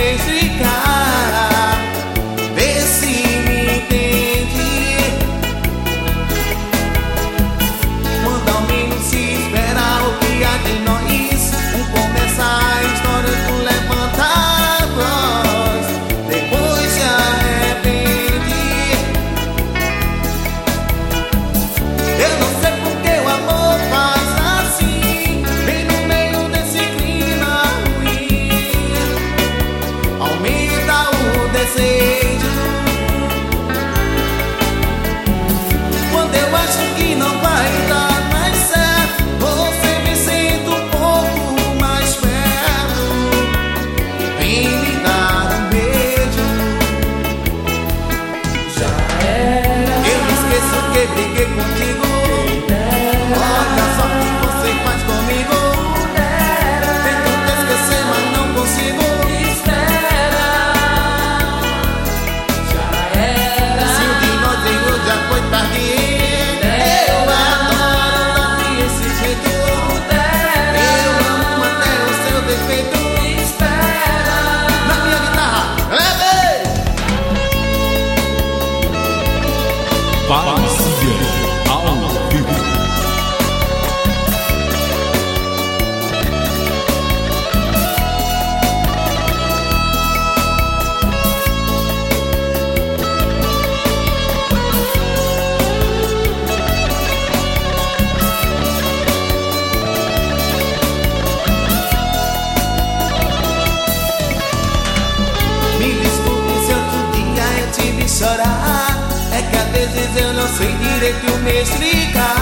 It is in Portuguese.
me explicar. Vê se me entende. Quando ao menos se espera o que há de nós, começa a história do levanta a voz, depois se arrepende. Eu não sei porque o amor faz assim, bem no meio desse clima ruim. Aumenta o desejo quando eu acho que não vai dar mais certo. Você me sente um pouco mais perto, vem me dar um beijo. Já era. Eu me esqueço que briguei contigo. Olha só o que você faz comigo. Tento te esquecer, mas não consigo. Espera. Já era. Se o de nós veio já foi tarde. Eu adoro desse jeito. Eu amo até o seu defeito. Espera. Na minha guitarra, leve! Parecia ao vivo. Me desculpe se outro dia eu te vi chorar. É que às vezes eu não sei direito me explicar.